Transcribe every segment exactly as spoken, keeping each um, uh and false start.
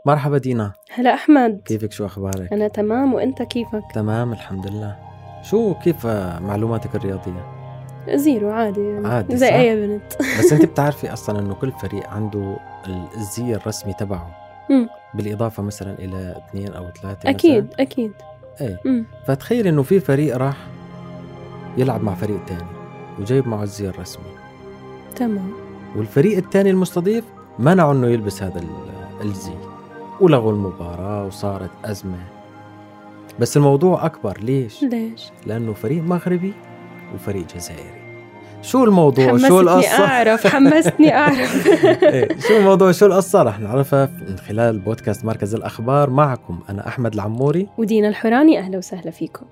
مرحبا دينا. هلا أحمد، كيفك؟ شو أخبارك؟ أنا تمام، وأنت كيفك؟ تمام الحمد لله. شو كيف معلوماتك الرياضية؟ زيرو عادي يعني عادي زي صح؟ أي بنت. بس أنت بتعرفي أصلا أنه كل فريق عنده الزي الرسمي تبعه مم. بالإضافة مثلا إلى اثنين أو ثلاثة أكيد مثلا. أكيد. ايه مم. فتخيل أنه في فريق راح يلعب مع فريق تاني وجايب معه الزي الرسمي، تمام. والفريق التاني المستضيف منعه أنه يلبس هذا ال- الزي ولغوا المباراة وصارت أزمة. بس الموضوع أكبر. ليش؟ ليش؟ لأنه فريق مغربي وفريق جزائري. شو الموضوع؟ حمستني شو القصة؟ أعرف حمستني أعرف. إيه، شو الموضوع؟ شو القصة؟ رح نعرفها من خلال بودكاست مركز الأخبار. معكم أنا أحمد العموري ودينا الحوراني، أهلا وسهلا فيكم.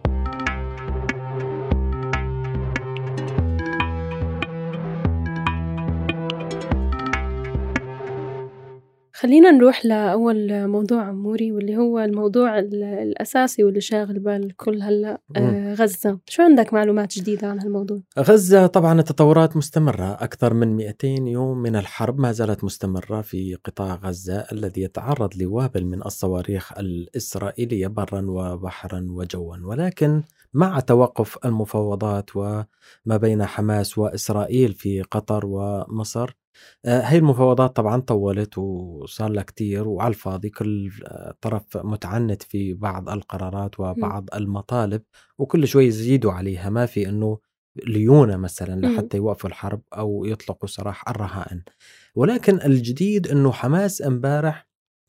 خلينا نروح لأول موضوع عموري، واللي هو الموضوع ال- الأساسي واللي شاغل بال الكل هلأ. آه غزة، شو عندك معلومات جديدة عن هالموضوع؟ غزة طبعا التطورات مستمرة. أكثر من مئتين يوم من الحرب ما زالت مستمرة في قطاع غزة الذي يتعرض لوابل من الصواريخ الإسرائيلية برا وبحرا وجوا. ولكن مع توقف المفاوضات وما بين حماس وإسرائيل في قطر ومصر، هاي المفاوضات طبعا طولت وصار لها كتير وعلى الفاضي. كل طرف متعنت في بعض القرارات وبعض المطالب، وكل شوي يزيدوا عليها. ما في انه ليونة مثلا لحتى يوقفوا الحرب او يطلقوا سراح الرهائن. ولكن الجديد انه حماس امبارح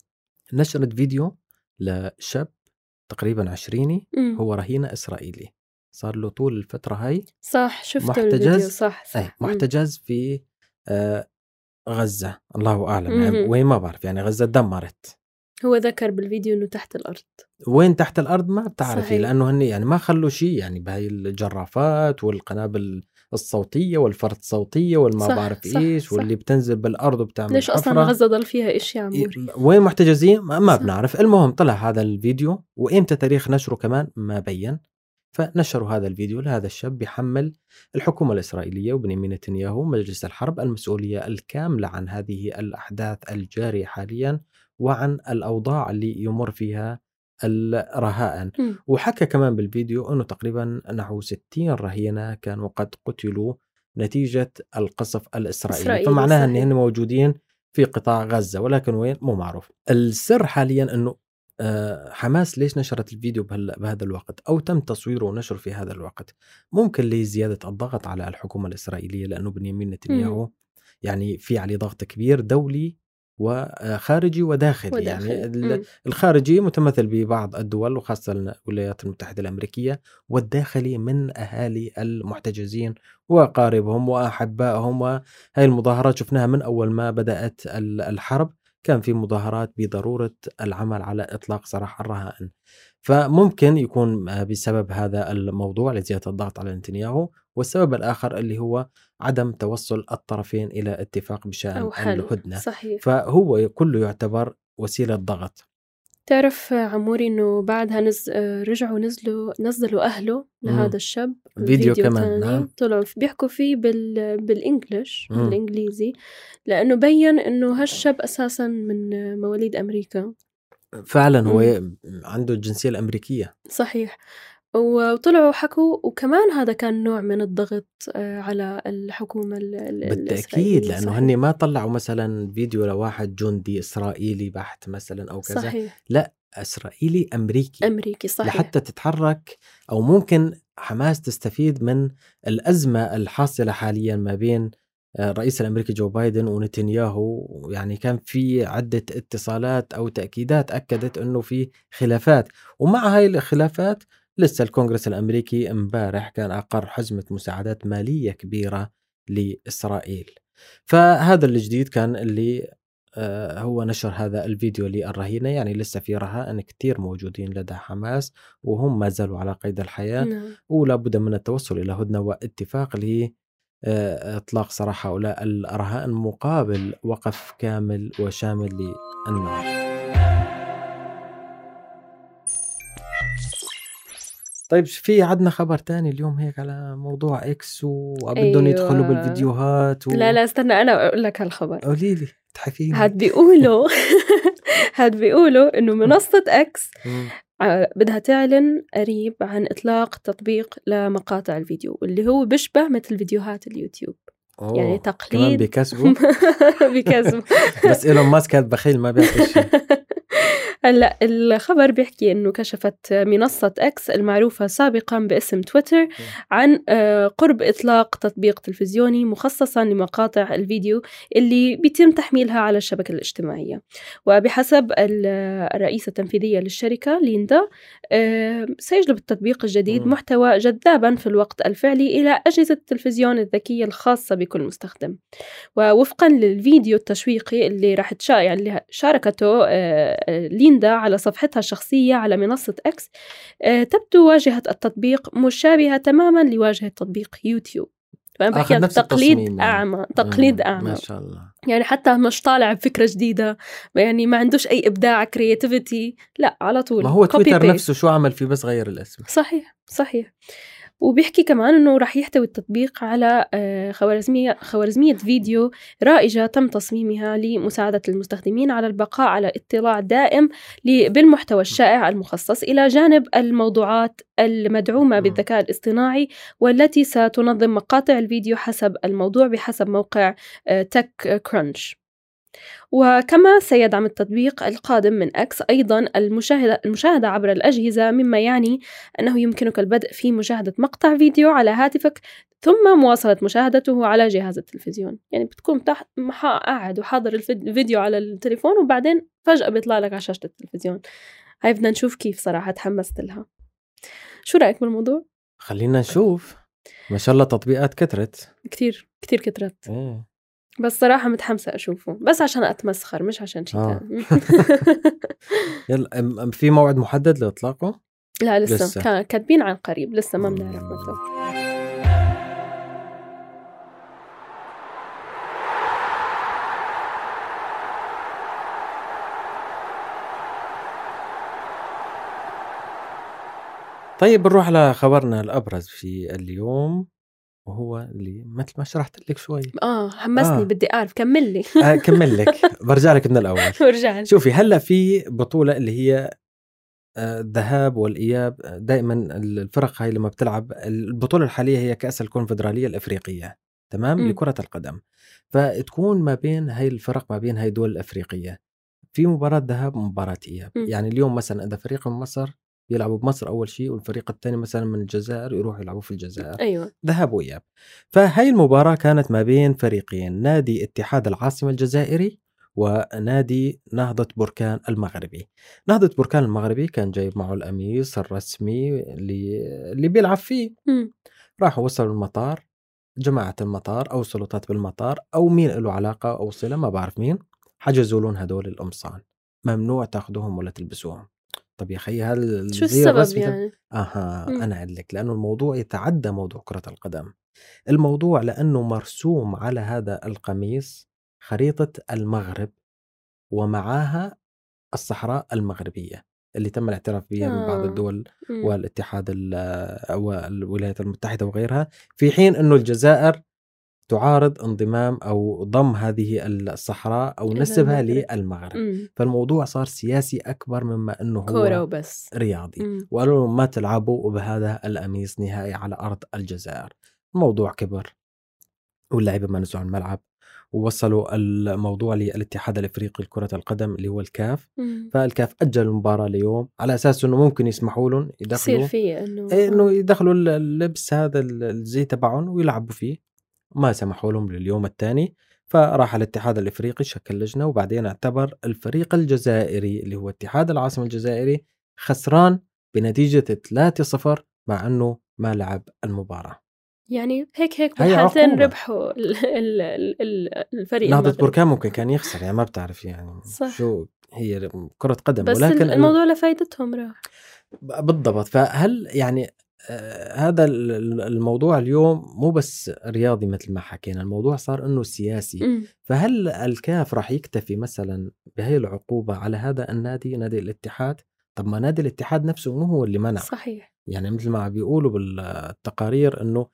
نشرت فيديو لشاب تقريبا عشريني مم. هو رهينة اسرائيلي، صار له طول الفترة هاي صح، شفت محتجز. الفيديو. صح صح. أي محتجز في آه غزة. الله أعلم مم. يعني وين، ما بعرف. يعني غزة دمرت. هو ذكر بالفيديو إنه تحت الأرض. وين تحت الأرض ما بتعرفي، صحيح. لأنه هني يعني ما خلوا شيء يعني بهاي الجرافات والقنابل الصوتية والفرد صوتية والما صح بعرف صح إيش صح. واللي بتنزل بالأرض وبتعمل ليش حفرة. أصلا غزة ضل فيها إشي يا عموري؟ وين محتجزين ما, ما صح. بنعرف. المهم طلع هذا الفيديو، وإمتى تاريخ نشره كمان ما بين. فنشروا هذا الفيديو لهذا الشاب بيحمل الحكومة الإسرائيلية وبنيامين نتنياهو مجلس الحرب المسؤولية الكاملة عن هذه الأحداث الجارية حاليا وعن الأوضاع اللي يمر فيها الرهائن. م. وحكى كمان بالفيديو أنه تقريبا نحو ستين رهينة كانوا قد قتلوا نتيجة القصف الإسرائيلي. إسرائيلي، فمعناها صحيح. أن هن موجودين في قطاع غزة، ولكن وين مو معروف. السر حاليا أنه حماس ليش نشرت الفيديو بهذا الوقت أو تم تصويره ونشره في هذا الوقت؟ ممكن لزيادة الضغط على الحكومة الإسرائيلية، لأنه بنيامين نتنياهو يعني في عليه ضغط كبير دولي وخارجي وداخلي. وداخل. يعني الخارجي متمثل ببعض الدول وخاصة الولايات المتحدة الأمريكية، والداخلي من أهالي المحتجزين وقاربهم وأحبائهم. وهي المظاهرات شفناها من أول ما بدأت الحرب، كان في مظاهرات بضرورة العمل على إطلاق سراح الرهائن. فممكن يكون بسبب هذا الموضوع لزيادة الضغط على نتنياهو. والسبب الآخر اللي هو عدم توصل الطرفين إلى اتفاق بشأن الهدنة. صحيح. فهو كله يعتبر وسيلة ضغط. تعرف عموري إنه بعدها نز... رجعوا نزلوا نزلوا أهله لهذا مم. الشاب فيديو كمان. نعم. طلعوا بيحكوا فيه بال... بالإنجليش مم. بالإنجليزي، لأنه بين إنه هالشاب أساسا من مواليد أمريكا. فعلا مم. هو عنده الجنسية الأمريكية. صحيح. وطلعوا حكوا، وكمان هذا كان نوع من الضغط على الحكومة بالتأكيد، لأنه هني ما طلعوا مثلا فيديو لواحد جندي إسرائيلي بحت مثلا أو كذا. صحيح. لا، إسرائيلي أمريكي. أمريكي صحيح. لحتى تتحرك، أو ممكن حماس تستفيد من الأزمة الحاصلة حاليا ما بين الرئيس الأمريكي جو بايدن ونتنياهو. يعني كان في عدة اتصالات أو تأكيدات أكدت أنه في خلافات، ومع هاي الخلافات لسه الكونغرس الأمريكي امبارح كان أقر حزمة مساعدات مالية كبيرة لإسرائيل. فهذا الجديد كان اللي آه هو نشر هذا الفيديو للرهينة. يعني لسه في رهائن كتير موجودين لدى حماس وهم ما زالوا على قيد الحياة. نعم. ولا بد من التوصل إلى هدنة واتفاق لإطلاق سراح هؤلاء الرهائن مقابل وقف كامل وشامل للنار. طيب في عدنا خبر تاني اليوم هيك على موضوع إكس وبدهم أيوة. يدخلوا بالفيديوهات و... لا لا استنى أنا أقول لك هالخبر. قولي لي تحكيني. هاد بيقولوا هاد بيقولوا إنه منصة إكس مم. ع- بدها تعلن قريب عن إطلاق تطبيق لمقاطع الفيديو اللي هو بيشبه مثل فيديوهات اليوتيوب. أوه. يعني كمان تقليد بيكسبوا. بكذب. بس إيلون ماسك هاد بخيل ما بيعطي شيء. هلا الخبر بيحكي إنه كشفت منصة إكس المعروفة سابقا باسم تويتر عن آه، قرب إطلاق تطبيق تلفزيوني مخصصا لمقاطع الفيديو اللي بيتم تحميلها على الشبكة الاجتماعية. وبحسب ال- الرئيسة التنفيذية للشركة ليندا، آه، سيجلب التطبيق الجديد مم. محتوى جذابا في الوقت الفعلي إلى أجهزة التلفزيون الذكية الخاصة بكل مستخدم. ووفقا للفيديو التشويقي اللي راح تشا يعني اللي شاركته آه، آه، ليندا على صفحتها الشخصية على منصة إكس، آه، تبدو واجهة التطبيق مشابهة تماما لواجهة تطبيق يوتيوب. فأنا بحكي أخذ عن نفس تقليد التصميم يعني. أعمى، تقليد مم. أعمى. ما شاء الله. يعني حتى مش طالع بفكرة جديدة، يعني ما عندوش أي إبداع كرياتيفيتي، لا على طول ما هو copy تويتر paste. نفسه شو عمل فيه بس غير الاسم. صحيح صحيح. وبيحكي كمان إنه راح يحتوي التطبيق على آه، خوارزمية خوارزمية فيديو رائجة تم تصميمها لمساعدة المستخدمين على البقاء على اطلاع دائم ل- بالمحتوى الشائع المخصص إلى جانب الموضوعات المدعومة بالذكاء الاصطناعي والتي ستنظم مقاطع الفيديو حسب الموضوع بحسب موقع تك كرانش. وكما سيدعم التطبيق القادم من إكس أيضا المشاهدة المشاهدة عبر الأجهزة، مما يعني أنه يمكنك البدء في مشاهدة مقطع فيديو على هاتفك ثم مواصلة مشاهدته على جهاز التلفزيون. يعني بتكون تحت محا قاعد وحاضر الفيد- الفيديو على التليفون وبعدين فجأة بيطلع لك على شاشة التلفزيون. هاي بدنا نشوف كيف، صراحة تحمست لها. شو رأيك بالموضوع؟ خلينا نشوف. ما شاء الله تطبيقات كترت كتير كتير كترت. إيه. بس صراحة متحمسة أشوفه بس عشان أتمسخر مش عشان شيء آه. تاني. يلا أم- أم في موعد محدد لإطلاقه؟ لا لسه, لسه. لسه. كاتبين عن قريب، لسه ما بنعرف متى. طيب بنروح على خبرنا الأبرز في اليوم، وهو اللي مثل ما شرحت لك شوي. آه حمسني. آه. بدي أعرف، كمل لي. آه كمل لك. برجع لك من الأول. ورجع لي. شوفي هلا في بطولة اللي هي آه، الذهاب والإياب. دائما الفرق هاي لما بتلعب البطولة الحالية هي كأس الكونفدرالية الأفريقية، تمام، م. لكرة القدم. فتكون ما بين هاي الفرق ما بين هاي الدول الأفريقية في مباراة ذهاب ومباراة إياب. م. يعني اليوم مثلا إذا فريق من مصر يلعبوا بمصر أول شيء، والفريق الثاني مثلا من الجزائر يروحوا يلعبوا في الجزائر. أيوة. ذهاب وإياب. فهاي المباراة كانت ما بين فريقين، نادي اتحاد العاصمة الجزائري ونادي نهضة بركان المغربي. نهضة بركان المغربي كان جايب معه القميص الرسمي اللي اللي بيلعب فيه. م. راحوا وصلوا المطار، جماعة المطار أو سلطات بالمطار أو مين له علاقة أو صلة ما بعرف مين، حجزوا لهم هدول القمصان، ممنوع تاخذوهم ولا تلبسوهم. طب يا خي هل شو زي السبب الرسمي؟ يعني؟ أها م. أنا أقول لك، لأنه الموضوع يتعدى موضوع كرة القدم. الموضوع لأنه مرسوم على هذا القميص خريطة المغرب ومعاها الصحراء المغربية اللي تم الاعتراف بها من بعض آه. الدول م. والاتحاد والولايات المتحدة وغيرها، في حين أنه الجزائر تعارض انضمام أو ضم هذه الصحراء أو إلى نسبها المغرب. للمغرب. م. فالموضوع صار سياسي أكبر مما أنه كورة هو وبس. رياضي. م. وقالوا لهم ما تلعبوا بهذا القميص نهائي على أرض الجزائر. الموضوع كبر واللاعبين ما نزلوا على الملعب، ووصلوا الموضوع للاتحاد الافريقي لكرة القدم اللي هو الكاف. م. فالكاف اجل المباراة اليوم على اساس انه ممكن يسمحوا لهم يصير يدخلوا فيه إنه إيه انه آه. يدخلوا اللبس هذا الزي تبعهم ويلعبوا فيه. ما سمحوا لهم لليوم الثاني. فراح الاتحاد الافريقي شكل لجنة، وبعدين اعتبر الفريق الجزائري اللي هو اتحاد العاصمة الجزائري خسران بنتيجة ثلاثة صفر مع انه ما لعب المباراة. يعني هيك هيك هي بالحالتين عقوبة. ربحوا ال- ال- ال- ال- الفريق نهضة المغربي. بركان ممكن كان يخسر، يعني ما بتعرف يعني صح. شو هي كرة قدم. بس ولكن الموضوع لفايدتهم راح. بالضبط. فهل يعني آه هذا الموضوع اليوم مو بس رياضي مثل ما حكينا، الموضوع صار انه سياسي. م. فهل الكاف راح يكتفي مثلا بهي العقوبة على هذا النادي، نادي الاتحاد؟ طب ما نادي الاتحاد نفسه مو هو اللي منع. صحيح. يعني مثل ما بيقولوا بالتقارير انه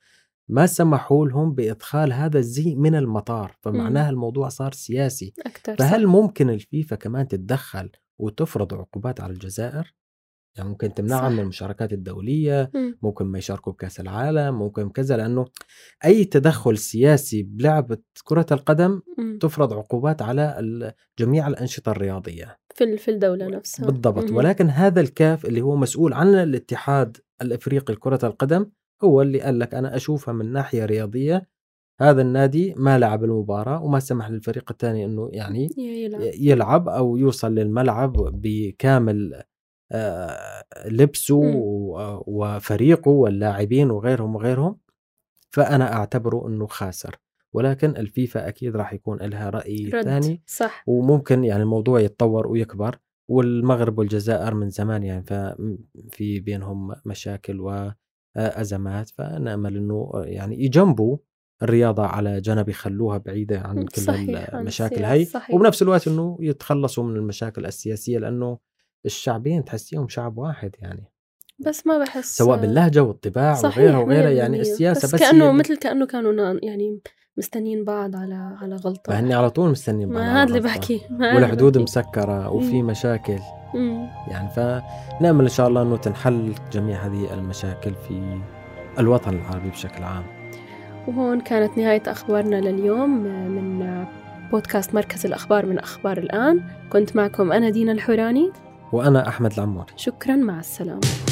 ما سمحوا لهم بإدخال هذا الزي من المطار، فمعناها الموضوع صار سياسي أكتر. فهل صح. ممكن الفيفا كمان تتدخل وتفرض عقوبات على الجزائر؟ يعني ممكن تمنعهم من صح. المشاركات الدولية، مم. ممكن ما يشاركوا بكأس العالم، ممكن كذا، لأنه أي تدخل سياسي بلعبة كرة القدم مم. تفرض عقوبات على ال- جميع الأنشطة الرياضية في ال- في الدولة نفسها. بالضبط. مم. ولكن هذا الكاف اللي هو مسؤول عن الاتحاد الأفريقي لكرة القدم هو اللي قال لك أنا أشوفها من ناحية رياضية هذا النادي ما لعب المباراة وما سمح للفريق الثاني أنه يعني يلعب. يلعب أو يوصل للملعب بكامل آه، لبسه مم. و- وفريقه واللاعبين وغيرهم وغيرهم، فأنا أعتبره أنه خاسر. ولكن الفيفا أكيد راح يكون لها رأي رد. ثاني، صح. وممكن يعني الموضوع يتطور ويكبر. والمغرب والجزائر من زمان يعني في بينهم مشاكل وأزمات، فنأمل أنه يعني يجنبوا الرياضة على جنب، يخلوها بعيدة عن كل صحيح. عن المشاكل السياسة. هاي، صحيح. وبنفس الوقت أنه يتخلصوا من المشاكل السياسية، لأنه الشعبين تحسيهم شعب واحد يعني، بس ما بحس سواء باللهجة والطباع صحيح وغيرها مية وغيرها. يعني بالمية. السياسة بس بس كأنه هي اللي مثل كأنه كانوا نا- يعني مستنين بعض على على غلطة. فهني على طول مستنيين بعض ما على هذا اللي غلطة. بحكي. ما هذا والحدود اللي بحكي. مسكرة وفي مم. مشاكل مم. يعني، فنأمل إن شاء الله أنه تنحل جميع هذه المشاكل في الوطن العربي بشكل عام. وهون كانت نهاية أخبارنا لليوم من بودكاست مركز الأخبار من أخبار الآن. كنت معكم أنا دينا الحوراني وأنا أحمد العموري. شكرا. مع السلامة.